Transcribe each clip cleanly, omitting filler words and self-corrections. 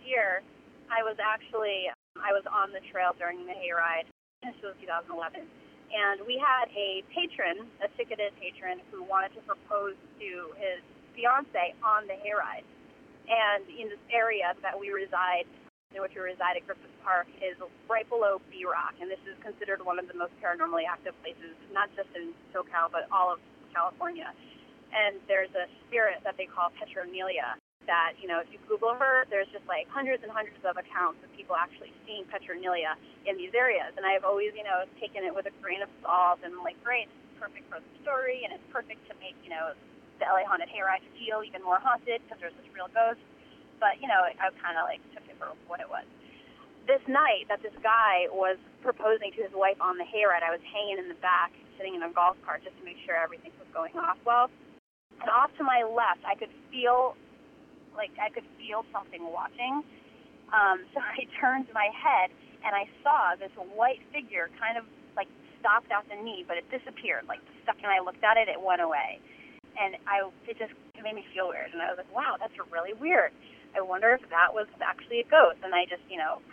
year, I was on the trail during the hayride. This was 2011. And we had a ticketed patron, who wanted to propose to his fiance on the hayride. And in this area that we reside, in which we reside at Griffith Park, is right below B-Rock. And this is considered one of the most paranormally active places, not just in SoCal, but all of California. And there's a spirit that they call Petronelia that, if you Google her, there's just like hundreds and hundreds of accounts of people actually seeing Petronelia in these areas. And I've always, taken it with a grain of salt and like, great, it's perfect for the story, and it's perfect to make, the LA Haunted Hayride feel even more haunted because there's this real ghost. But, I kind of like took it for what it was. This night that this guy was proposing to his wife on the hayride, I was hanging in the back, sitting in a golf cart just to make sure everything was going off well. And off to my left, I could feel something watching. So I turned my head and I saw this white figure kind of like stopped at the knee, but it disappeared. Like the second I looked at it, it went away. And it made me feel weird. And I was like, wow, that's really weird. I wonder if that was actually a ghost. And I just,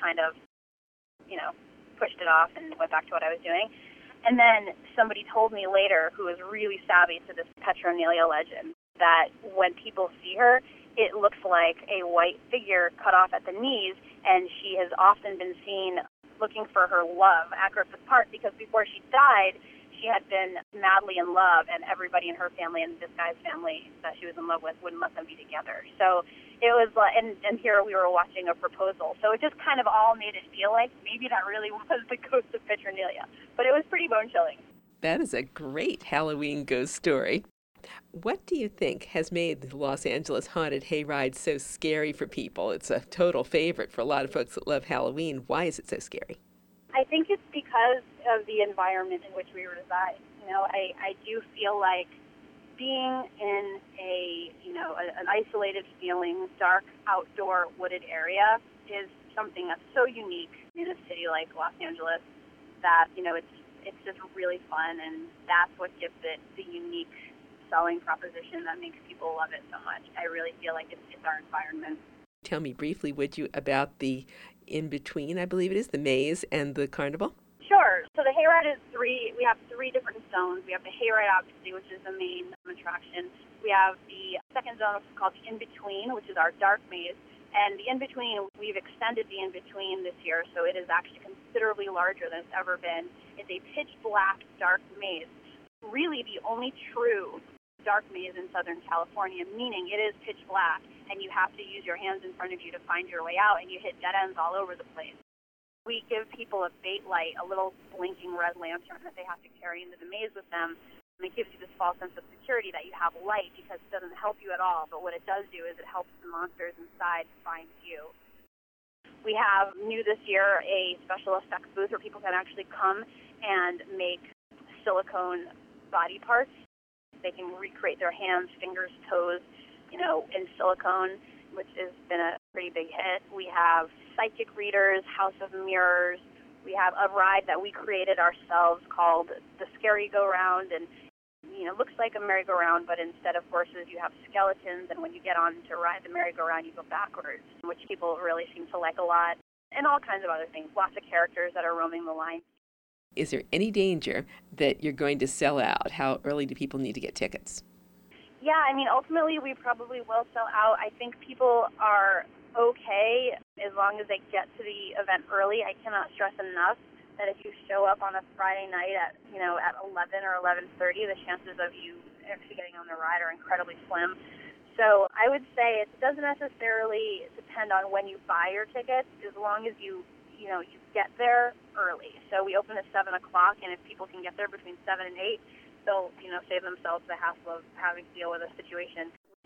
pushed it off and went back to what I was doing. And then somebody told me later, who was really savvy to this Petronelia legend, that when people see her, it looks like a white figure cut off at the knees, and she has often been seen looking for her love at Griffith Park, because before she died, she had been madly in love, and everybody in her family and this guy's family that she was in love with wouldn't let them be together. So it was, and here we were watching a proposal. So it just kind of all made it feel like maybe that really was the ghost of Petronelia. But it was pretty bone-chilling. That is a great Halloween ghost story. What do you think has made the Los Angeles Haunted Hayride so scary for people? It's a total favorite for a lot of folks that love Halloween. Why is it so scary? I think it's because of the environment in which we reside. I do feel like being in an isolated feeling, dark, outdoor, wooded area is something that's so unique in a city like Los Angeles that, it's just really fun, and that's what gives it the unique selling proposition that makes people love it so much. I really feel like it's our environment. Tell me briefly, would you, about the in-between, I believe it is, the maze and the carnival? Sure. So the hayride is we have three different zones. We have the hayride, obviously, which is the main attraction. We have the second zone, which is called the in-between, which is our dark maze. And the in-between, we've extended the in-between this year, so it is actually considerably larger than it's ever been. It's a pitch black dark maze. Really the only true dark maze in Southern California, meaning it is pitch black, and you have to use your hands in front of you to find your way out, and you hit dead ends all over the place. We give people a bait light, a little blinking red lantern that they have to carry into the maze with them, and it gives you this false sense of security that you have light, because it doesn't help you at all, but what it does do is it helps the monsters inside find you. We have, new this year, a special effects booth where people can actually come and make silicone body parts. They can recreate their hands, fingers, toes, in silicone, which has been a pretty big hit. We have psychic readers, House of Mirrors. We have a ride that we created ourselves called the Scary Go Round, and looks like a merry-go-round, but instead of horses, you have skeletons, and when you get on to ride the merry-go-round, you go backwards, which people really seem to like a lot, and all kinds of other things. Lots of characters that are roaming the line. Is there any danger that you're going to sell out? How early do people need to get tickets? Yeah, ultimately we probably will sell out. I think people are okay as long as they get to the event early. I cannot stress enough that if you show up on a Friday night at 11 or 11:30, the chances of you actually getting on the ride are incredibly slim. So I would say it doesn't necessarily depend on when you buy your tickets, as long as you get there early. So we open at 7 o'clock, and if people can get there between 7 and 8, they'll, save themselves the hassle of having to deal with a situation